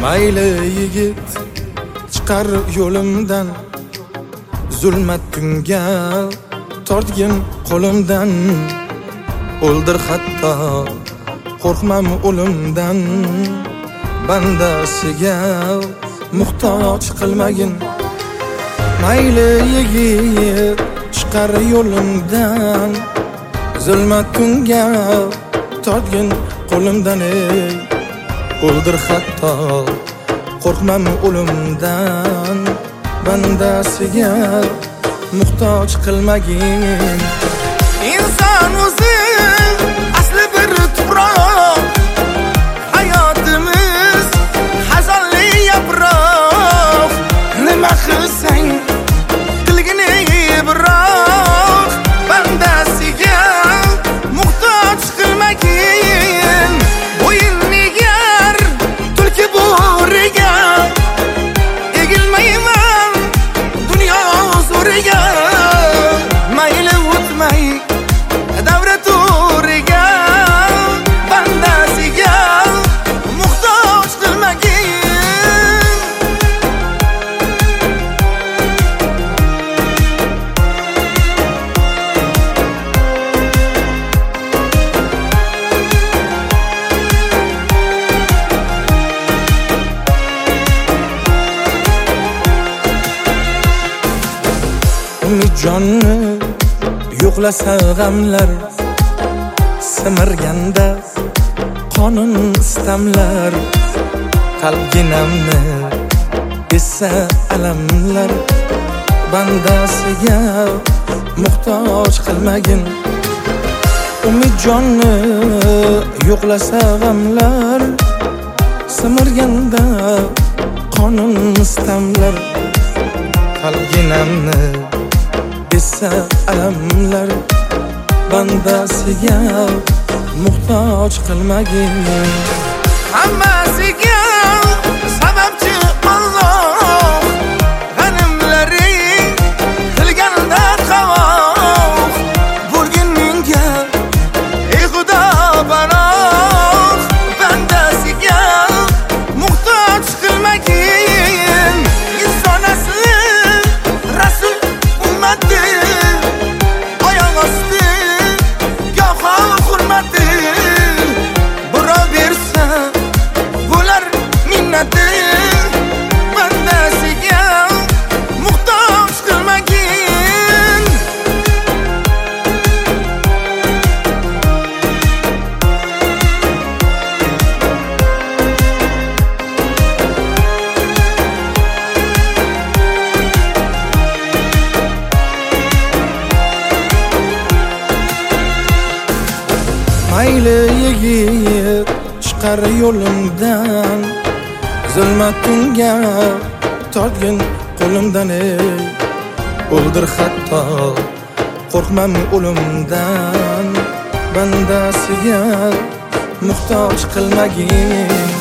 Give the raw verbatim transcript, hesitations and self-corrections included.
Mayli yigit chiqar yo'limdan, zulmat tunga tortgin qo'limdan. O'ldir hatto qo'rqmam o'limdan, bandasiga muhtoj qilmagin. Mayli yigit chiqar yo'limdan, zulmat tunga tortgin qo'limdan. Ey o'ldir hatto qo'rqmam o'limdan, bandasiga muhtoj qilmagin. Inson o'zi asli bir tuproq, hayotimiz hazonli yaproq. Nima qilsang qilgini biroq, bandasiga muhtoj qilmagin. Bo'yinni egar tulki bo'riga, egilmayman dunyo zo'riga. Mayli o'tmay davra to'riga, bandasiga muhtoj qilmagin. Umidjonni yo'qlasa g'amlar, simirganda qonun istamlar. Qalbginamni esa alamlar, bandasiga muhtoj qilmagin. Umidjonni yo'qlasa g'amlar, simirganda qonun istamlar. Qalbginamni esa alamlar, bandasiga muhtoj qilmagin. Hammasiga sababchi Alloh, g'animlaring qilganda qavoq. Bo'lgin menga ey Xudo panoh, bandasiga muhtoj qilmagin. Inson asli rasul ummati, oyoq osti goho hurmati. Birov bersa bo'lar minnati, bandasiga muhtoj qilmagin. Mayli yigit chiqar yo'limdan, zulmat tunga tortgin qo'limdan. Ey o'ldir hatto qo'rqmam o'limdan, bandasiga muhtoj qilmagin.